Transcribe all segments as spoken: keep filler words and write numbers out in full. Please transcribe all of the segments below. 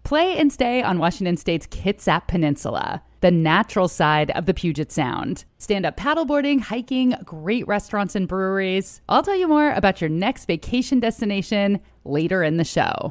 Play and stay on Washington State's Kitsap Peninsula, the natural side of the Puget Sound. Stand-up paddleboarding, hiking, great restaurants and breweries. I'll tell you more about your next vacation destination later in the show.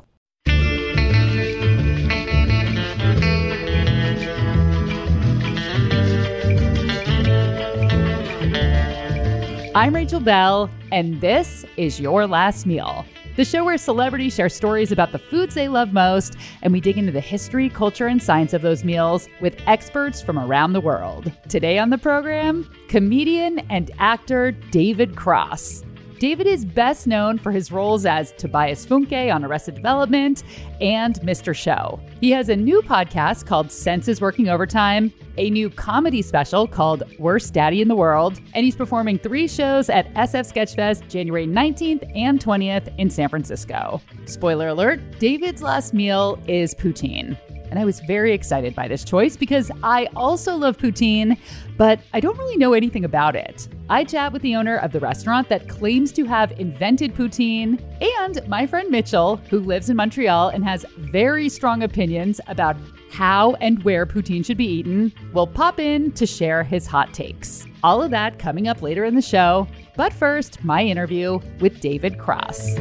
I'm Rachel Bell, and this is Your Last Meal, the show where celebrities share stories about the foods they love most, and we dig into the history, culture, and science of those meals with experts from around the world. Today on the program, comedian and actor David Cross. David is best known for his roles as Tobias Funke on Arrested Development and Mister Show. He has a new podcast called Senses Working Overtime, a new comedy special called Worst Daddy in the World, and he's performing three shows at S F Sketchfest January nineteenth and twentieth in San Francisco. Spoiler alert, David's last meal is poutine. And I was very excited by this choice because I also love poutine, but I don't really know anything about it. I chat with the owner of the restaurant that claims to have invented poutine, and my friend Mitchell, who lives in Montreal and has very strong opinions about how and where poutine should be eaten, will pop in to share his hot takes. All of that coming up later in the show. But first, my interview with David Cross.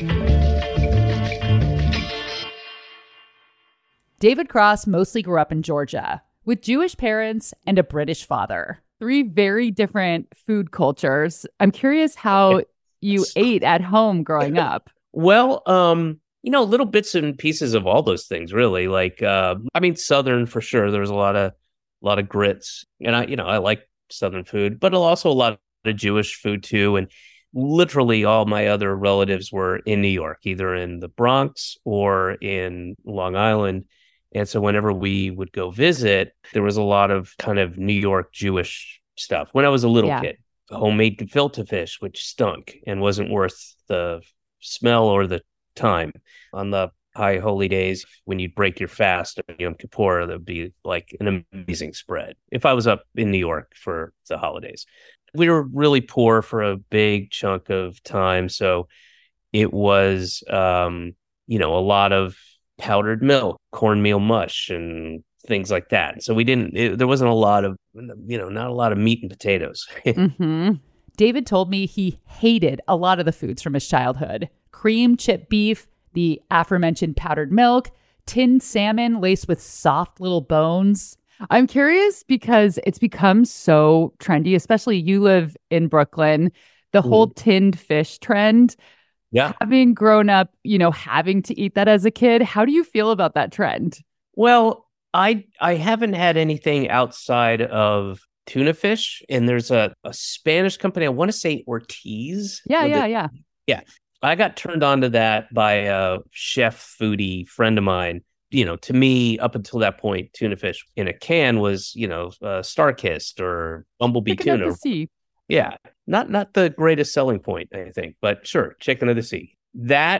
David Cross mostly grew up in Georgia with Jewish parents and a British father. Three very different food cultures. I'm curious how you ate at home growing up. Well, um, you know, little bits and pieces of all those things, really. Like, uh, I mean, Southern for sure. There was a lot of, a lot of grits, and I, you know, I like Southern food, but also a lot of Jewish food too. And literally all my other relatives were in New York, either in the Bronx or in Long Island. And so whenever we would go visit, there was a lot of kind of New York Jewish stuff. When I was a little yeah. kid, homemade gefilte fish, which stunk and wasn't worth the smell or the time. On the high holy days, when you'd break your fast on Yom Kippur, there'd be like an amazing spread. If I was up in New York for the holidays, we were really poor for a big chunk of time. So it was, um, you know, a lot of powdered milk, cornmeal mush, and things like that. So we didn't, it, there wasn't a lot of, you know, not a lot of meat and potatoes. mm-hmm. David told me he hated a lot of the foods from his childhood. Cream chip beef, the aforementioned powdered milk, tinned salmon laced with soft little bones. I'm curious because it's become so trendy, especially you live in Brooklyn, the mm. whole tinned fish trend. Yeah. Having grown up, you know, having to eat that as a kid, how do you feel about that trend? Well, I I haven't had anything outside of tuna fish, and there's a, a Spanish company, I want to say Ortiz. Yeah, yeah, it? yeah. Yeah. I got turned on to that by a chef foodie friend of mine. You know, to me, up until that point, tuna fish in a can was, you know, uh, Star-Kissed or Bumblebee Chicken tuna. Of the sea. Yeah, not not the greatest selling point, I think, but sure, chicken of the sea. That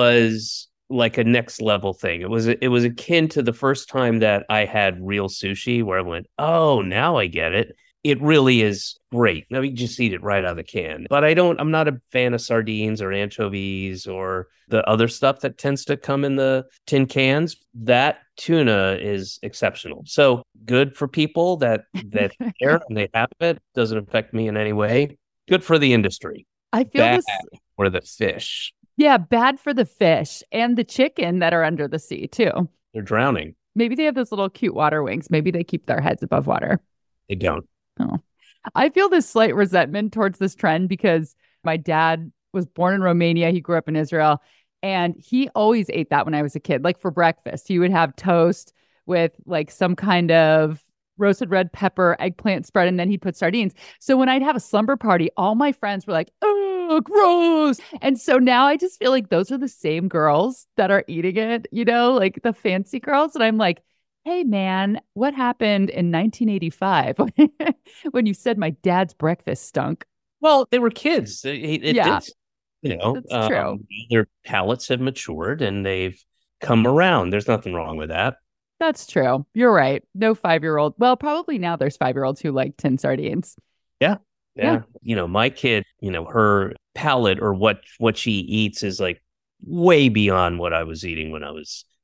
was like a next level thing. It was it was akin to the first time that I had real sushi, where I went, oh, now I get it. It really is great. Now you just eat it right out of the can. But I don't. I'm not a fan of sardines or anchovies or the other stuff that tends to come in the tin cans. That tuna is exceptional. So good for people that that care and they have it. Doesn't affect me in any way. Good for the industry. I feel bad this for the fish. Yeah, bad for the fish and the chicken that are under the sea too. They're drowning. Maybe they have those little cute water wings. Maybe they keep their heads above water. They don't. Oh, I feel this slight resentment towards this trend because my dad was born in Romania. He grew up in Israel, and he always ate that when I was a kid. Like for breakfast, he would have toast with like some kind of roasted red pepper, eggplant spread, and then he'd put sardines. So when I'd have a slumber party, all my friends were like, oh, gross. And so now I just feel like those are the same girls that are eating it, you know, like the fancy girls. And I'm like, hey, man, what happened in nineteen eighty-five when you said my dad's breakfast stunk? Well, they were kids. It, it yeah, did, you know, that's um, true. Their palates have matured and they've come around. There's nothing wrong with that. That's true. You're right. No five-year-old. Well, probably now there's five-year-olds who like tin sardines. Yeah. Yeah. Yeah. You know, my kid, you know, her palate or what what she eats is like way beyond what I was eating when I was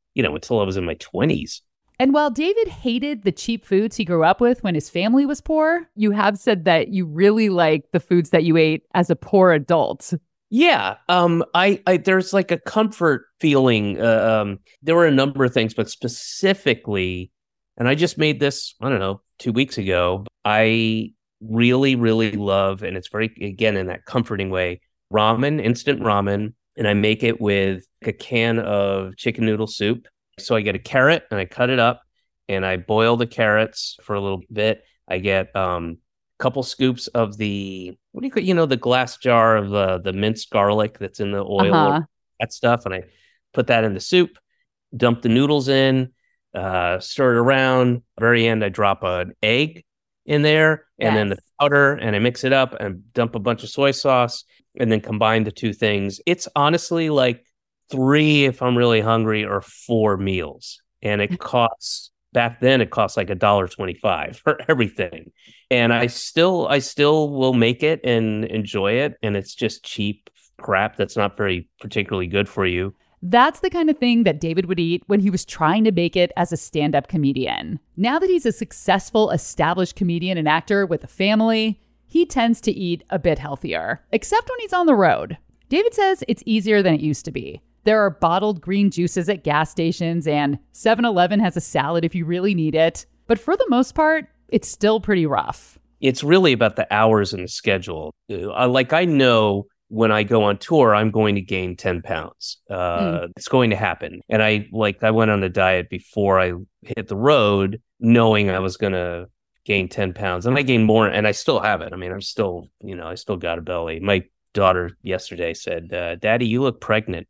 you know, until I was in my twenties. And while David hated the cheap foods he grew up with when his family was poor, you have said that you really like the foods that you ate as a poor adult. Yeah, um, I, I there's like a comfort feeling. Uh, um, there were a number of things, but specifically, and I just made this, I don't know, two weeks ago. I really, really love, and it's very, again, in that comforting way, ramen, instant ramen, and I make it with a can of chicken noodle soup. So I get a carrot and I cut it up and I boil the carrots for a little bit. I get um, a couple scoops of the, what do you call, you know, the glass jar of uh, the minced garlic that's in the oil, Uh-huh. that stuff. And I put that in the soup, dump the noodles in, uh, stir it around. Very end, I drop an egg in there and Yes. then the powder, and I mix it up and dump a bunch of soy sauce and then combine the two things. It's honestly like three if I'm really hungry, or four meals. And it costs, back then it cost like a dollar twenty-five for everything. And I still I still will make it and enjoy it. And it's just cheap crap that's not very particularly good for you. That's the kind of thing that David would eat when he was trying to make it as a stand-up comedian. Now that he's a successful, established comedian and actor with a family, he tends to eat a bit healthier, except when he's on the road. David says it's easier than it used to be. There are bottled green juices at gas stations, and seven eleven has a salad if you really need it. But for the most part, it's still pretty rough. It's really about the hours and the schedule. Uh, like I know when I go on tour, I'm going to gain ten pounds. Uh, mm. It's going to happen. And I like I went on a diet before I hit the road, knowing I was going to gain ten pounds. And I gained more, and I still have it. I mean, I'm still, you know, I still got a belly. My daughter yesterday said, uh, Daddy, you look pregnant.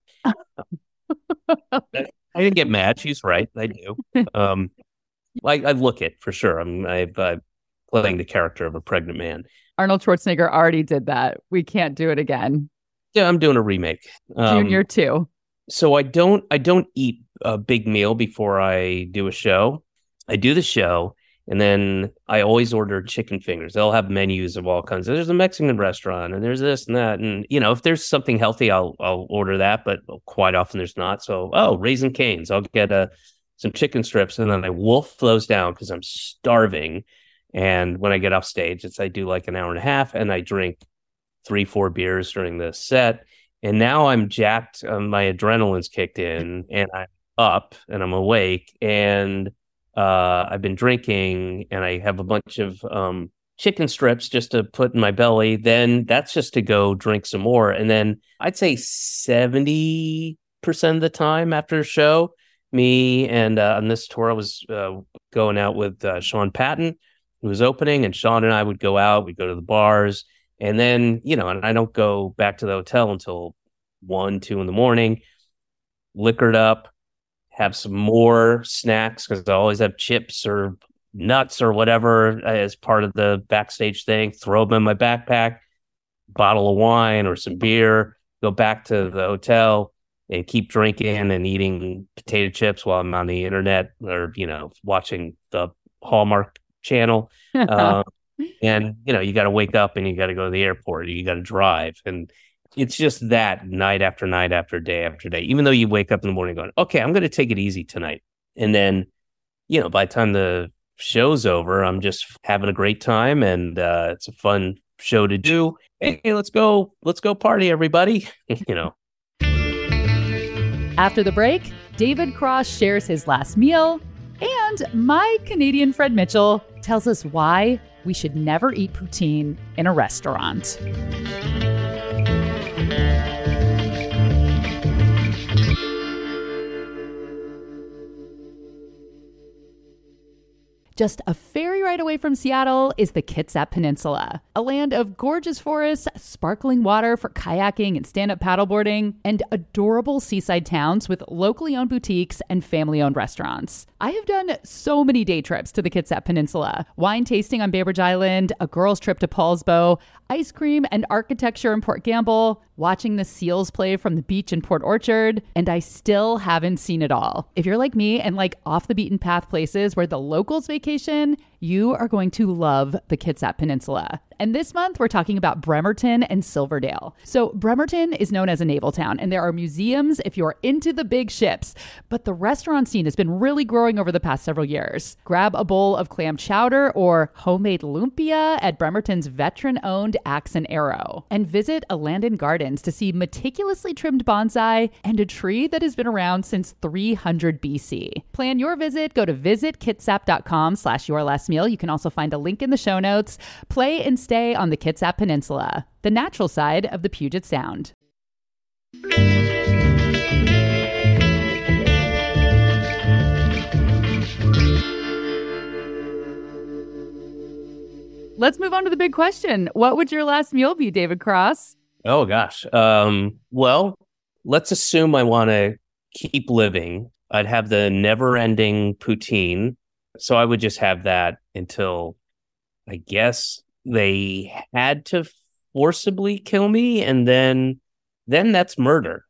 I didn't get mad. She's right. I do. Um, I, I look it for sure. I'm I've, I'm playing the character of a pregnant man. Arnold Schwarzenegger already did that. We can't do it again. Yeah, I'm doing a remake. Um, Junior too. So I don't I don't eat a big meal before I do a show. I do the show, and then I always order chicken fingers. They'll have menus of all kinds. There's a Mexican restaurant, and there's this and that. And, you know, if there's something healthy, I'll I'll order that. But quite often there's not. So, oh, Raising Cane's. I'll get uh, some chicken strips, and then I wolf those down because I'm starving. And when I get off stage, it's I do like an hour and a half, and I drink three, four beers during the set. And now I'm jacked. Um, my adrenaline's kicked in, and I'm up, and I'm awake, and Uh, I've been drinking, and I have a bunch of um, chicken strips just to put in my belly. Then that's just to go drink some more. And then I'd say seventy percent of the time after a show, me and uh, on this tour, I was uh, going out with uh, Sean Patton, who was opening, and Sean and I would go out, we'd go to the bars. And then, you know, and I don't go back to the hotel until one, two in the morning, liquored up. Have some more snacks because I always have chips or nuts or whatever as part of the backstage thing. Throw them in my backpack, bottle of wine or some beer, go back to the hotel and keep drinking and eating potato chips while I'm on the internet or, you know, watching the Hallmark channel. uh, and, you know, you got to wake up and you got to go to the airport. You got to drive. And it's just that night after night after day after day, even though you wake up in the morning going, okay, I'm going to take it easy tonight. And then, you know, by the time the show's over, I'm just having a great time, and uh, it's a fun show to do. Hey, let's go. Let's go party, everybody. You know. After the break, David Cross shares his last meal, and my Canadian Fred Mitchell tells us why we should never eat poutine in a restaurant. Just a ferry ride away from Seattle is the Kitsap Peninsula, a land of gorgeous forests, sparkling water for kayaking and stand-up paddleboarding, and adorable seaside towns with locally owned boutiques and family-owned restaurants. I have done so many day trips to the Kitsap Peninsula, wine tasting on Bainbridge Island, a girls' trip to Paulsbo, ice cream and architecture in Port Gamble, watching the seals play from the beach in Port Orchard, and I still haven't seen it all. If you're like me and like off the beaten path places where the locals vacation, you are going to love the Kitsap Peninsula. And this month, we're talking about Bremerton and Silverdale. So Bremerton is known as a naval town, and there are museums if you're into the big ships. But the restaurant scene has been really growing over the past several years. Grab a bowl of clam chowder or homemade lumpia at Bremerton's veteran-owned Axe and Arrow. And visit a Landon Gardens to see meticulously trimmed bonsai and a tree that has been around since three hundred B C. Plan your visit. Go to visitkitsap.com slash your last meal. You can also find a link in the show notes. Play and stay on the Kitsap Peninsula, the natural side of the Puget Sound. Let's move on to the big question. What would your last meal be, David Cross? Oh, gosh. Um, well, let's assume I want to keep living. I'd have the never-ending poutine. So I would just have that until, I guess, they had to forcibly kill me, and then then that's murder.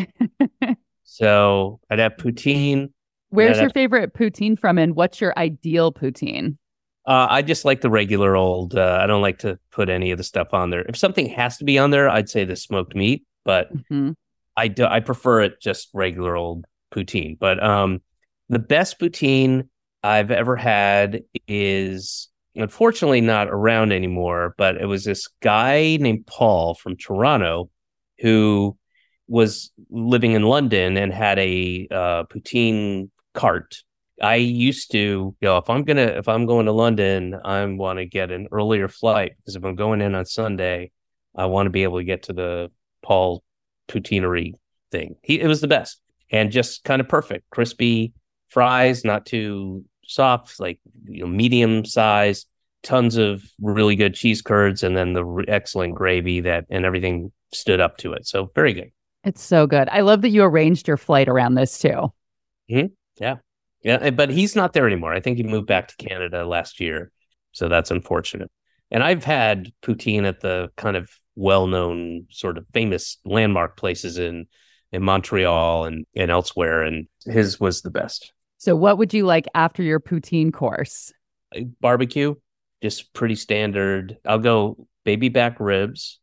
So I'd have poutine. Where's your have, favorite poutine from, and what's your ideal poutine? Uh, I just like the regular old. Uh, I don't like to put any of the stuff on there. If something has to be on there, I'd say the smoked meat, but mm-hmm. I do, I prefer it just regular old poutine. But um, the best poutine I've ever had is unfortunately not around anymore, but it was this guy named Paul from Toronto who was living in London and had a uh, poutine cart. I used to, you know, if I'm gonna if I'm going to London, I want to get an earlier flight because if I'm going in on Sunday, I want to be able to get to the Paul poutineery thing. He it was the best and just kind of perfect, crispy fries, not too soft, like you know, medium size, tons of really good cheese curds, and then the re- excellent gravy that and everything stood up to it. So very good. It's so good. I love that you arranged your flight around this too. Mm-hmm. Yeah. Yeah. But he's not there anymore. I think he moved back to Canada last year. So that's unfortunate. And I've had poutine at the kind of well-known sort of famous landmark places in, in Montreal and, and elsewhere. And his was the best. So what would you like after your poutine course? Barbecue, just pretty standard. I'll go baby back ribs.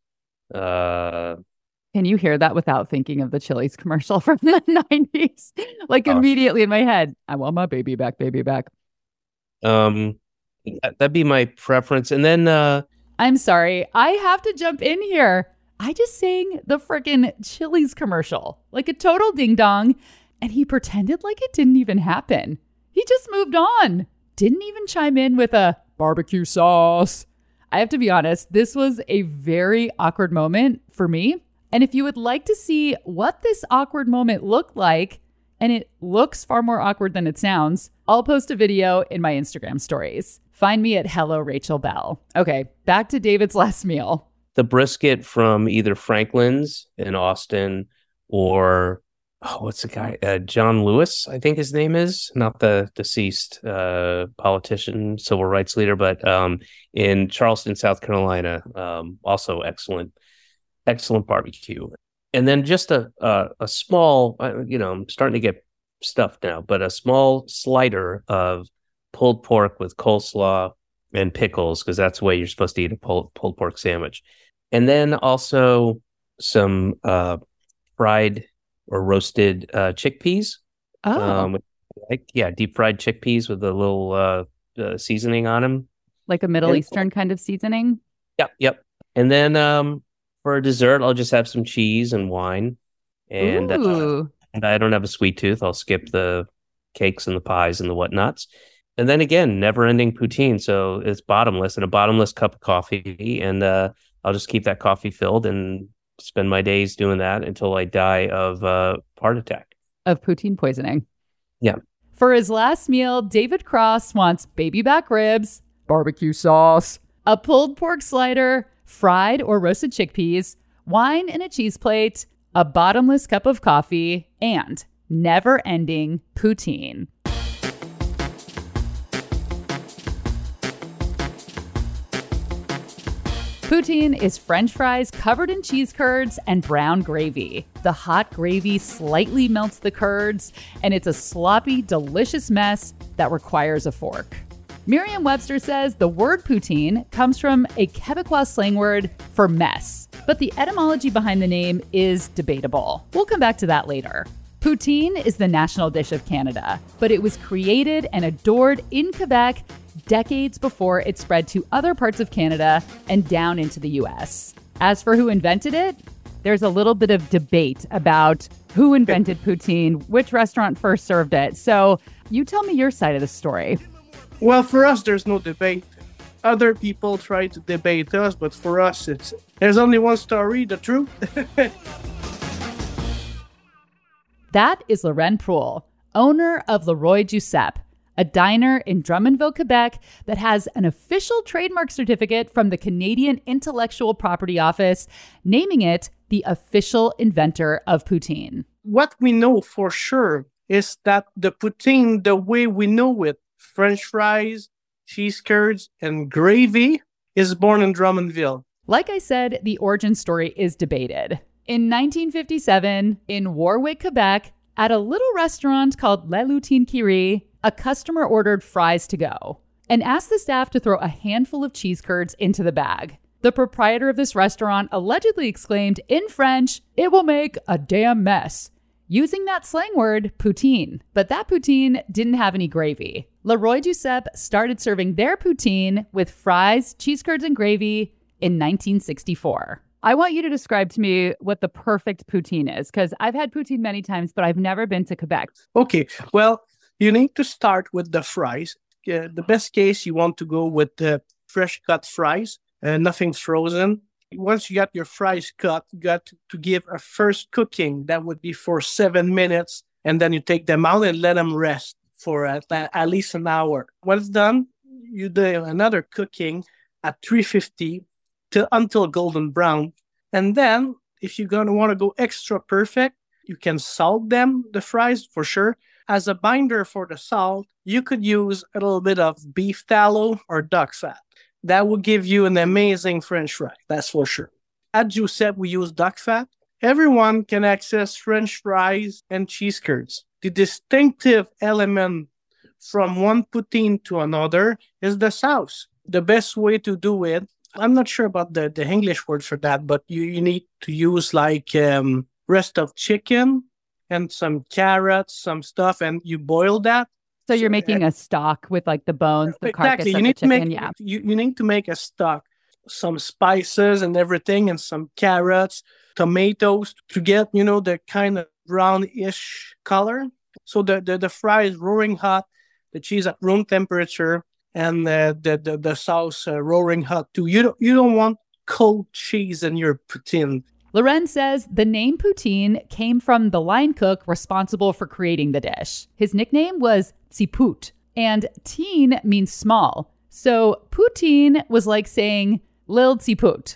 Uh, Can you hear that without thinking of the Chili's commercial from the nineties? Like oh. Immediately in my head, I want my baby back, baby back. Um, that'd be my preference. And then, uh, I'm sorry, I have to jump in here. I just sang the freaking Chili's commercial like a total ding dong, and he pretended like it didn't even happen. He just moved on. Didn't even chime in with a barbecue sauce. I have to be honest, this was a very awkward moment for me. And if you would like to see what this awkward moment looked like, and it looks far more awkward than it sounds, I'll post a video in my Instagram stories. Find me at Hello Rachel Bell. Okay, back to David's last meal. The brisket from either Franklin's in Austin or, oh, what's the guy? Uh, John Lewis, I think his name is. Not the deceased uh, politician, civil rights leader, but um, in Charleston, South Carolina. Um, also excellent. Excellent barbecue. And then just a a, a small, you know, I'm starting to get stuffed now, but a small slider of pulled pork with coleslaw and pickles, because that's the way you're supposed to eat a pulled, pulled pork sandwich. And then also some uh, fried or roasted uh, chickpeas. Oh. Um, like, yeah, deep fried chickpeas with a little uh, uh, seasoning on them. Like a Middle and, Eastern kind of seasoning? Yep, yep. And then... um. For a dessert, I'll just have some cheese and wine. And, uh, and I don't have a sweet tooth. I'll skip the cakes and the pies and the whatnots. And then again, never-ending poutine. So it's bottomless and a bottomless cup of coffee. And uh, I'll just keep that coffee filled and spend my days doing that until I die of uh, heart attack. Of poutine poisoning. Yeah. For his last meal, David Cross wants baby back ribs, barbecue sauce, a pulled pork slider, fried or roasted chickpeas, wine in a cheese plate, a bottomless cup of coffee, and never-ending poutine. Poutine is French fries covered in cheese curds and brown gravy. The hot gravy slightly melts the curds, and it's a sloppy, delicious mess that requires a fork. Merriam-Webster says the word poutine comes from a Quebecois slang word for mess, but the etymology behind the name is debatable. We'll come back to that later. Poutine is the national dish of Canada, but it was created and adored in Quebec decades before it spread to other parts of Canada and down into the U S. As for who invented it, there's a little bit of debate about who invented poutine, which restaurant first served it. So you tell me your side of the story. Well, for us, there's no debate. Other people try to debate us, but for us, it's there's only one story, the truth. That is Laurent Proulx, owner of Le Roi Giuseppe, a diner in Drummondville, Quebec that has an official trademark certificate from the Canadian Intellectual Property Office, naming it the official inventor of poutine. What we know for sure is that the poutine, the way we know it, French fries, cheese curds, and gravy, is born in Drummondville. Like I said, the origin story is debated. In nineteen fifty-seven, in Warwick, Quebec, at a little restaurant called Le Lutin Qui Rit, a customer ordered fries to go and asked the staff to throw a handful of cheese curds into the bag. The proprietor of this restaurant allegedly exclaimed in French, "It will make a damn mess," using that slang word, poutine. But that poutine didn't have any gravy. Le Roi Giuseppe started serving their poutine with fries, cheese curds, and gravy in nineteen sixty-four. I want you to describe to me what the perfect poutine is, because I've had poutine many times, but I've never been to Quebec. Okay, well, you need to start with the fries. Uh, the best case, you want to go with the fresh cut fries, uh, nothing frozen. Once you got your fries cut, you got to give a first cooking. That would be for seven minutes. And then you take them out and let them rest for at, at least an hour. When it's done, you do another cooking at three fifty till, until golden brown. And then if you're going to want to go extra perfect, you can salt them, the fries, for sure. As a binder for the salt, you could use a little bit of beef tallow or duck fat. That will give you an amazing French fry, that's for sure. At Giuseppe, we use duck fat. Everyone can access French fries and cheese curds. The distinctive element from one poutine to another is the sauce. The best way to do it, I'm not sure about the, the English word for that, but you, you need to use like um, rest of chicken and some carrots, some stuff, and you boil that. So you're making a stock with like the bones, the carcass exactly. of You need the chicken, to make, yeah. You, you need to make a stock, some spices and everything, and some carrots, tomatoes to get, you know, the kind of brownish color. So the, the, the fry is roaring hot, the cheese at room temperature, and uh, the, the the sauce uh, roaring hot too. You don't you don't want cold cheese in your poutine. Laurent says the name poutine came from the line cook responsible for creating the dish. His nickname was Tsipout, and teen means small. So poutine was like saying Lil Tsipout.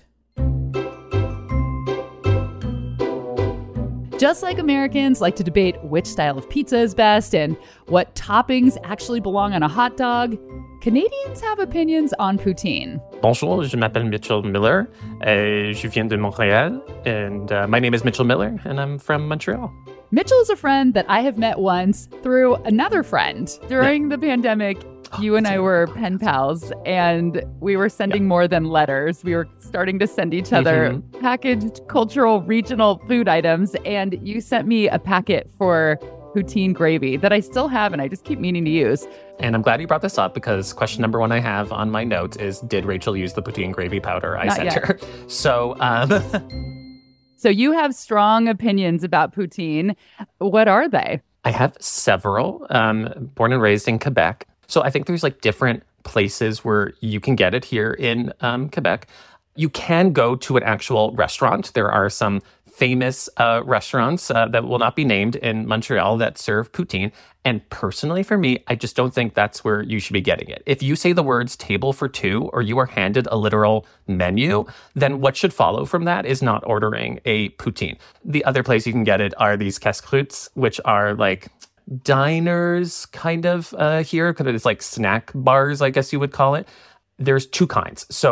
Just like Americans like to debate which style of pizza is best and what toppings actually belong on a hot dog, Canadians have opinions on poutine. Bonjour, je m'appelle Mitchell Miller. Uh, je viens de Montréal, and uh, my name is Mitchell Miller, and I'm from Montreal. Mitchell is a friend that I have met once through another friend. During the pandemic, you and I were pen pals, and we were sending yeah. more than letters. We were starting to send each other mm-hmm. packaged cultural regional food items, and you sent me a packet for poutine gravy that I still have and I just keep meaning to use. And I'm glad you brought this up because question number one I have on my notes is, did Rachel use the poutine gravy powder I Not sent yet. her? So, um... So you have strong opinions about poutine. What are they? I have several. Um, born and raised in Quebec. So I think there's like different places where you can get it here in um, Quebec. You can go to an actual restaurant. There are some famous uh, restaurants uh, that will not be named in Montreal that serve poutine. And personally, for me, I just don't think that's where you should be getting it. If you say the words table for two or you are handed a literal menu, then what should follow from that is not ordering a poutine. The other place you can get it are these casse-croûtes, which are like diners kind of uh, here, because it's like snack bars, I guess you would call it. There's two kinds. So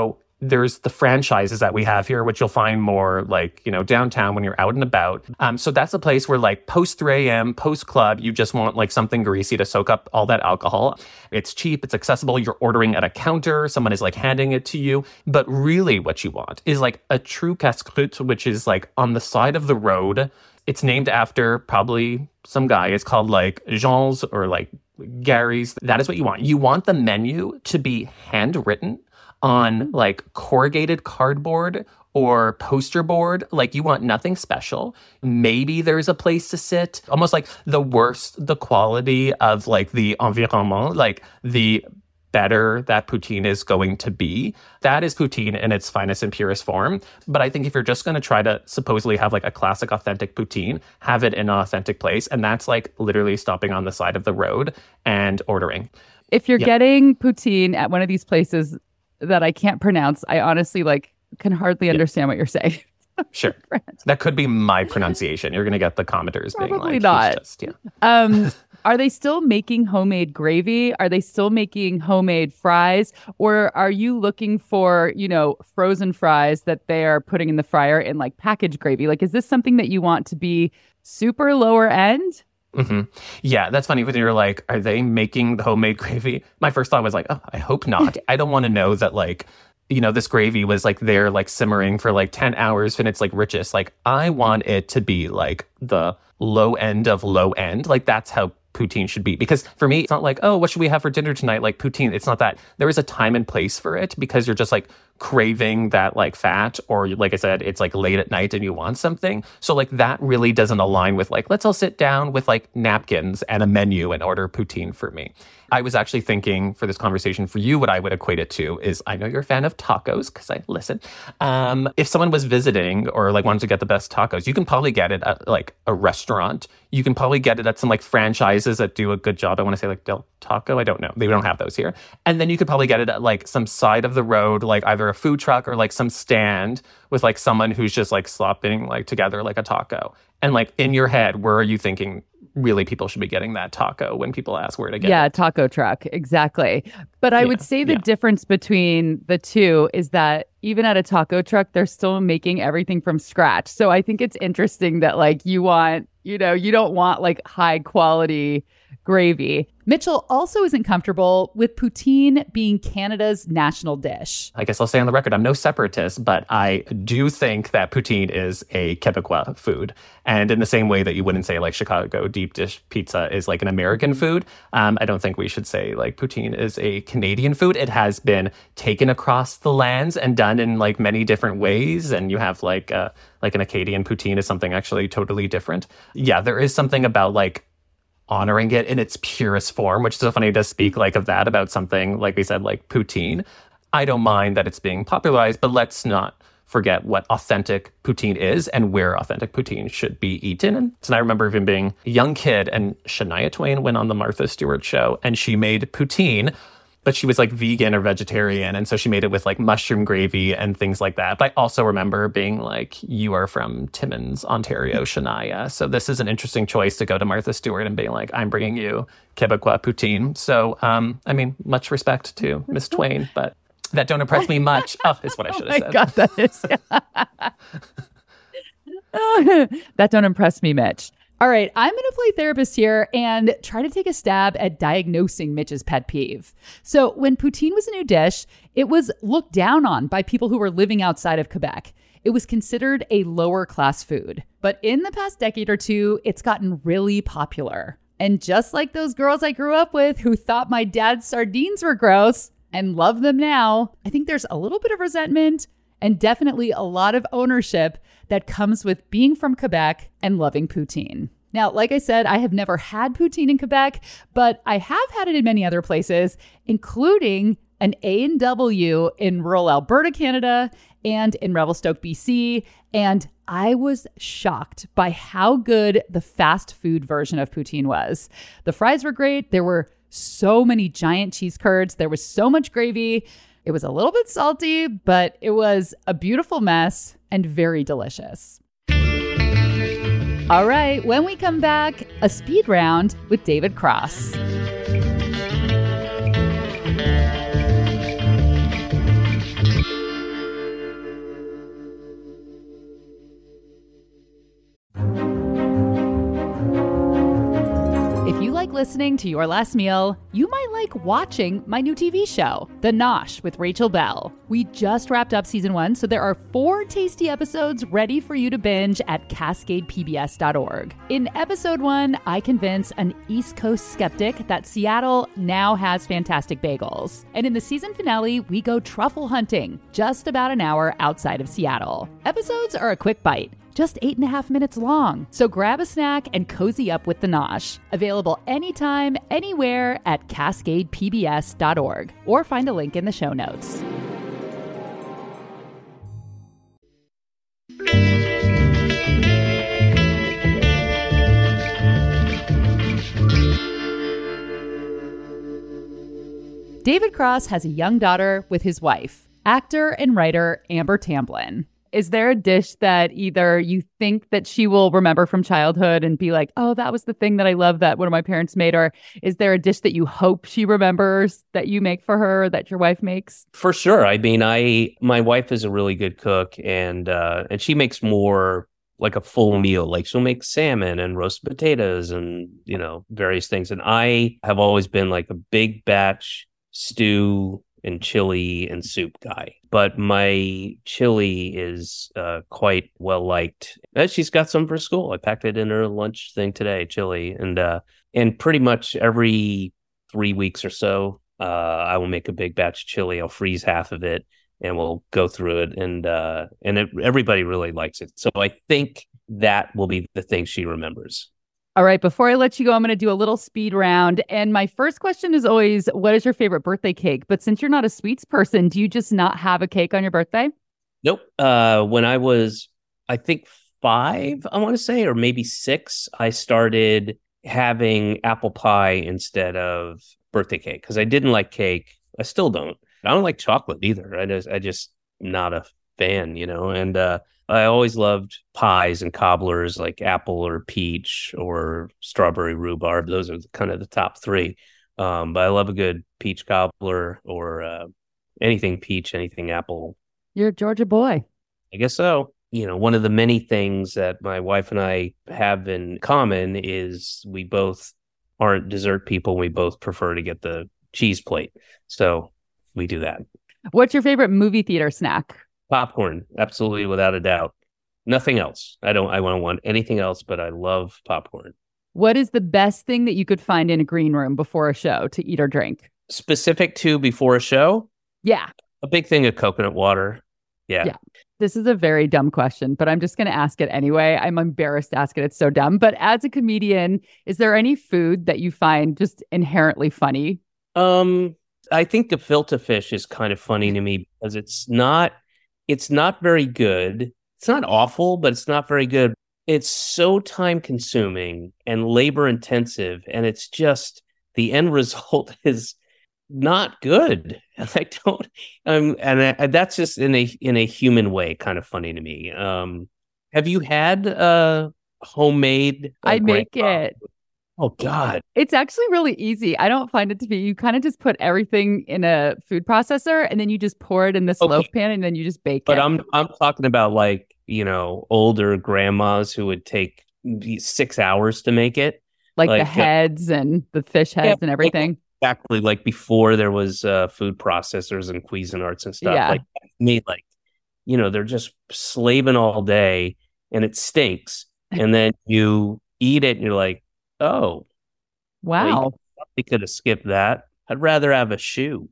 there's the franchises that we have here, which you'll find more like, you know, downtown when you're out and about. Um, so that's a place where like post three a.m., post club, you just want like something greasy to soak up all that alcohol. It's cheap, it's accessible, you're ordering at a counter, someone is like handing it to you. But really what you want is like a true casse-croûte, which is like on the side of the road. It's named after probably some guy. It's called like Jean's or like Gary's. That is what you want. You want the menu to be handwritten on like corrugated cardboard or poster board. Like you want nothing special. Maybe there's a place to sit. Almost like the worse the quality of like the environment, like the better that poutine is going to be. That is poutine in its finest and purest form. But I think if you're just going to try to supposedly have like a classic authentic poutine, have it in an authentic place. And that's like literally stopping on the side of the road and ordering. If you're Yeah. getting poutine at one of these places that I can't pronounce, I honestly like can hardly understand what you're saying. Sure. That could be my pronunciation. You're going to get the commenters being Probably like, not. he's just, yeah. Um, are they still making homemade gravy? Are they still making homemade fries? Or are you looking for, you know, frozen fries that they are putting in the fryer in like packaged gravy? Like, is this something that you want to be super lower end? Mm-hmm. Yeah, that's funny when you're like, are they making the homemade gravy? My first thought was like, oh, I hope not. I don't want to know that like, you know, this gravy was like there like simmering for like ten hours and it's like richest. Like I want it to be like the low end of low end. Like that's how poutine should be. Because for me, it's not like, oh, what should we have for dinner tonight? Like poutine, it's not that. There is a time and place for it because you're just like craving that like fat, or like I said, it's like late at night and you want something. So like that really doesn't align with like, let's all sit down with like napkins and a menu and order poutine for me. I was actually thinking for this conversation for you, what I would equate it to is, I know you're a fan of tacos because I listen. Um, if someone was visiting or like wanted to get the best tacos, you can probably get it at like a restaurant. You can probably get it at some like franchises that do a good job. I want to say like Del Taco. I don't know. They don't have those here. And then you could probably get it at like some side of the road, like either a food truck or like some stand with like someone who's just like slopping like together like a taco. And like in your head, where are you thinking really people should be getting that taco when people ask where to get yeah, it? taco truck. Exactly. But I Yeah, would say the yeah. difference between the two is that even at a taco truck, they're still making everything from scratch. So I think it's interesting that like you want, you know, you don't want like high quality gravy. Mitchell also isn't comfortable with poutine being Canada's national dish. I guess I'll say on the record, I'm no separatist, but I do think that poutine is a Quebecois food. And in the same way that you wouldn't say like Chicago deep dish pizza is like an American food, um, I don't think we should say like poutine is a Canadian food. It has been taken across the lands and done in like many different ways. And you have like uh, like an Acadian poutine is something actually totally different. Yeah, there is something about like honoring it in its purest form, which is so funny to speak like of that about something, like we said, like poutine. I don't mind that it's being popularized, but let's not forget what authentic poutine is and where authentic poutine should be eaten. And so I remember even being a young kid and Shania Twain went on the Martha Stewart show and she made poutine, but she was like vegan or vegetarian. And so she made it with like mushroom gravy and things like that. But I also remember being like, you are from Timmins, Ontario, Shania. So this is an interesting choice to go to Martha Stewart and being like, I'm bringing you Quebecois poutine. So, um, I mean, much respect to Miss Twain, but that don't impress me much. Oh, is what I should have Oh my said. God, that is. That don't impress me, Mitch. All right, I'm going to play therapist here and try to take a stab at diagnosing Mitch's pet peeve. So when poutine was a new dish, it was looked down on by people who were living outside of Quebec. It was considered a lower class food. But in the past decade or two, it's gotten really popular. And just like those girls I grew up with who thought my dad's sardines were gross and love them now, I think there's a little bit of resentment and definitely a lot of ownership that comes with being from Quebec and loving poutine. Now, like I said, I have never had poutine in Quebec, but I have had it in many other places, including an A and W in rural Alberta, Canada, and in Revelstoke, B C. And I was shocked by how good the fast food version of poutine was. The fries were great. There were so many giant cheese curds. There was so much gravy. It was a little bit salty, but it was a beautiful mess and very delicious. All right, when we come back, a speed round with David Cross. listening to Your Last Meal, you might like watching my new T V show, The Nosh with Rachel Bell. We just wrapped up season one, so there are four tasty episodes ready for you to binge at cascade p b s dot org. In episode one, I convince an East Coast skeptic that Seattle now has fantastic bagels. And in the season finale, we go truffle hunting, just about an hour outside of Seattle. Episodes are a quick bite, just eight and a half minutes long. So grab a snack and cozy up with The Nosh. Available anytime, anywhere at cascade p b s dot org or find a link in the show notes. David Cross has a young daughter with his wife, actor and writer Amber Tamblyn. Is there a dish that either you think that she will remember from childhood and be like, oh, that was the thing that I love that one of my parents made? Or is there a dish that you hope she remembers that you make for her, that your wife makes? For sure. I mean, I my wife is a really good cook, and uh, and she makes more like a full meal. Like she'll make salmon and roasted potatoes and, you know, various things. And I have always been like a big batch stew and chili and soup guy. But my chili is uh, quite well liked. Uh, she's got some for school. I packed it in her lunch thing today, chili. And uh, and pretty much every three weeks or so, uh, I will make a big batch of chili. I'll freeze half of it and we'll go through it. And uh, and it, everybody really likes it. So I think that will be the thing she remembers. All right, before I let you go, I'm going to do a little speed round. And my first question is always, what is your favorite birthday cake? But since you're not a sweets person, do you just not have a cake on your birthday? Nope. Uh, when I was, I think, five, I want to say, or maybe six, I started having apple pie instead of birthday cake because I didn't like cake. I still don't. I don't like chocolate either. I just, I just not a fan, you know, and uh, I always loved pies and cobblers like apple or peach or strawberry rhubarb. Those are kind of the top three. Um, but I love a good peach cobbler or uh, anything peach, anything apple. You're a Georgia boy. I guess so. You know, one of the many things that my wife and I have in common is we both aren't dessert people. We both prefer to get the cheese plate. So we do that. What's your favorite movie theater snack? Popcorn, absolutely, without a doubt. Nothing else. I don't. I don't want anything else, but I love popcorn. What is the best thing that you could find in a green room before a show to eat or drink? Specific to before a show? Yeah, a big thing of coconut water. Yeah. Yeah. This is a very dumb question, but I'm just going to ask it anyway. I'm embarrassed to ask it. It's so dumb. But as a comedian, is there any food that you find just inherently funny? Um, I think gefilte fish is kind of funny to me because it's not. It's not very good. It's not awful, but it's not very good. It's so time consuming and labor intensive. And it's just the end result is not good. And I don't, um, and, I, and that's just in a, in a human way, kind of funny to me. Um, have you had uh homemade? Uh, I make grandpa? it. Oh God. It's actually really easy. I don't find it to be, you kind of just put everything in a food processor and then you just pour it in this Okay. loaf pan and then you just bake But it. I'm I'm talking about like, you know, older grandmas who would take six hours to make it. like, like, the uh, heads and the fish heads Yeah, and everything. Exactly, like before there was uh, food processors and Cuisinarts and stuff. Yeah. Like me, like, you know, they're just slaving all day and it stinks. And then you eat it and you're like, oh, Wow. we could have skipped that. I'd rather have a shoe.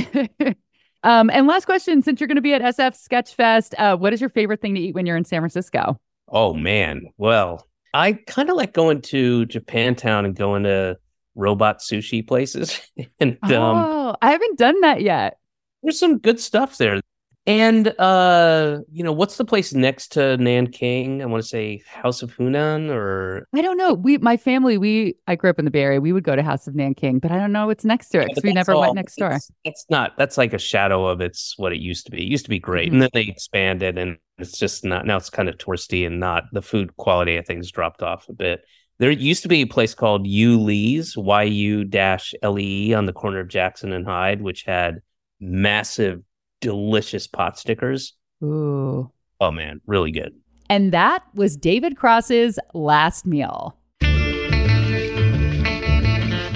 um, and last question, since you're going to be at S F Sketchfest, uh, what is your favorite thing to eat when you're in San Francisco? Oh man. Well, I kind of like going to Japantown and going to robot sushi places. and um, Oh, I haven't done that yet. there's some good stuff there. And, uh, you know, what's the place next to Nanking? I want to say House of Hunan or... I don't know. We, my family, we, I grew up in the Bay Area. We would go to House of Nanking, but I don't know what's next to it Yeah, because but we that's never all- went next door. It's, it's not, that's like a shadow of it's what it used to be. It used to be great. Mhm. And then they expanded and it's just not, now it's kind of touristy and not, the food quality, I think, has dropped off a bit. There used to be a place called Yu Lee's, Y U L E E, on the corner of Jackson and Hyde, which had massive, delicious pot stickers. Ooh. Oh man, really good. And that was David Cross's last meal.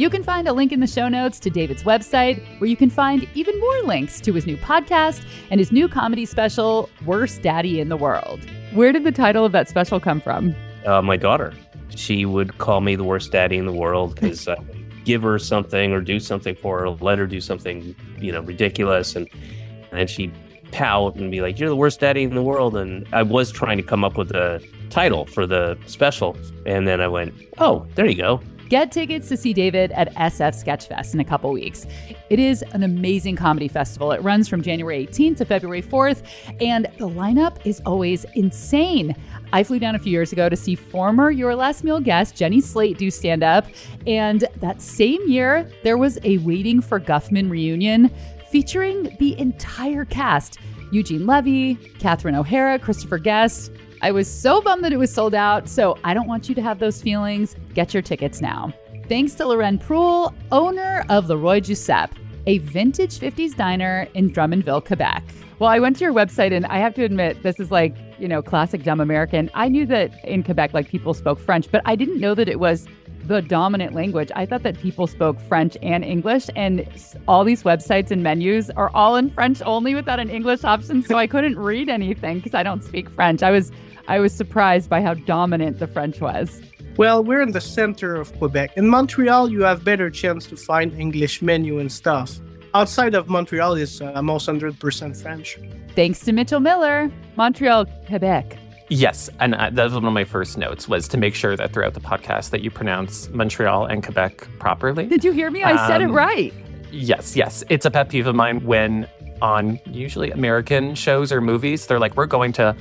You can find a link in the show notes to David's website, where you can find even more links to his new podcast and his new comedy special, Worst Daddy in the World. Where did the title of that special come from? Uh, my daughter. She would call me the worst daddy in the world because I would give her something or do something for her, let her do something, you know, ridiculous. And, and then she'd pout and be like, you're the worst daddy in the world. And I was trying to come up with a title for the special. And then I went, oh, there you go. Get tickets to see David at S F Sketchfest in a couple weeks. It is an amazing comedy festival. It runs from January eighteenth to February fourth, and the lineup is always insane. I flew down a few years ago to see former Your Last Meal guest Jenny Slate do stand-up, and that same year, there was a Waiting for Guffman reunion featuring the entire cast. Eugene Levy, Catherine O'Hara, Christopher Guest. I was so bummed that it was sold out, so I don't want you to have those feelings. Get your tickets now. Thanks to Loren Proul, owner of Le Roi Giuseppe, a vintage fifties diner in Drummondville, Quebec. Well, I went to your website, and I have to admit, this is like, you know, classic dumb American. I knew that in Quebec, like, people spoke French, but I didn't know that it was the dominant language. I thought that people spoke French and English, and all these websites and menus are all in French only without an English option, so I couldn't read anything because I don't speak French. I was I was surprised by how dominant the French was. Well, we're in the center of Quebec. In Montreal, you have better chance to find English menu and stuff. Outside of Montreal is uh, almost one hundred percent French. Thanks to Mitchell Miller, Montreal, Quebec. Yes, and uh, that was one of my first notes, was to make sure that throughout the podcast that you pronounce Montreal and Quebec properly. Did you hear me? I um, said it right. Yes, yes. It's a pet peeve of mine when on usually American shows or movies, they're like, we're going to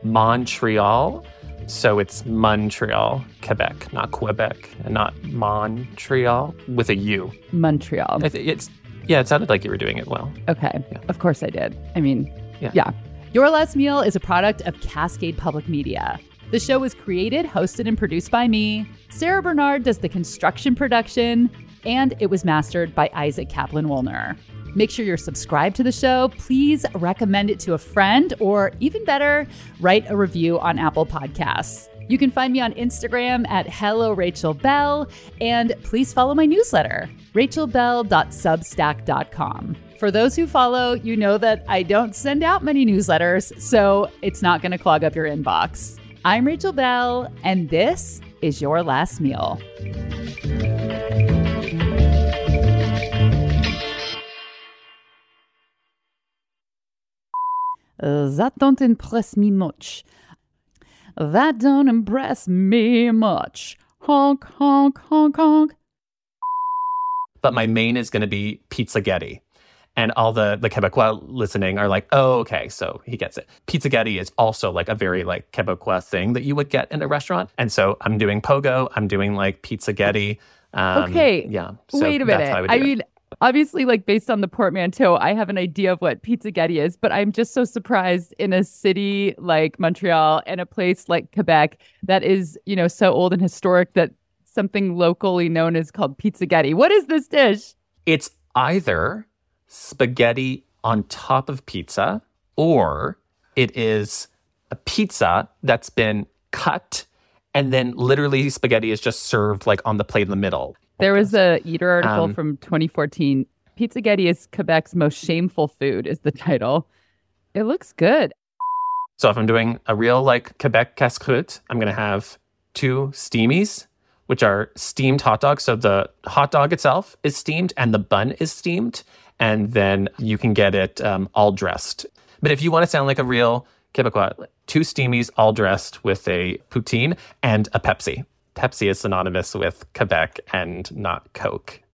Montreal. So it's Montreal, Quebec, not Quebec, and not Montreal with a U. Montreal. It, it's yeah, it sounded like you were doing it well. Okay, yeah. Of course I did. I mean, yeah. yeah. Your Last Meal is a product of Cascade Public Media. The show was created, hosted, and produced by me. Sarah Bernard does the construction production, and it was mastered by Isaac Kaplan-Woolner. Make sure you're subscribed to the show. Please recommend it to a friend, or even better, write a review on Apple Podcasts. You can find me on Instagram at Hello Rachel Bell, and please follow my newsletter, rachel bell dot substack dot com. For those who follow, you know that I don't send out many newsletters, so it's not going to clog up your inbox. I'm Rachel Bell, and this is Your Last Meal. Uh, that don't impress me much. That don't impress me much. Honk, honk, honk, honk. But my main is going to be Pizzaghetti. And all the, the Quebecois listening are like, oh, okay, so he gets it. Pizzaghetti is also like a very like Quebecois thing that you would get in a restaurant. And so I'm doing Pogo. I'm doing like Pizzaghetti. Um, okay. Yeah. So wait a minute. I, I mean, obviously, like based on the portmanteau, I have an idea of what Pizzaghetti is, but I'm just so surprised in a city like Montreal and a place like Quebec that is, you know, so old and historic that something locally known is called Pizzaghetti. What is this dish? It's either spaghetti on top of pizza, or it is a pizza that's been cut and then literally spaghetti is just served like on the plate in the middle. There was a Eater article um, from twenty fourteen. Pizzaghetti is Quebec's most shameful food is the title. It looks good. So if I'm doing a real like Quebec casse-croûte, I'm going to have two steamies, which are steamed hot dogs. So the hot dog itself is steamed and the bun is steamed. And then you can get it um, all dressed. But if you want to sound like a real Quebecois, two steamies all dressed with a poutine and a Pepsi. Pepsi is synonymous with Quebec and not Coke.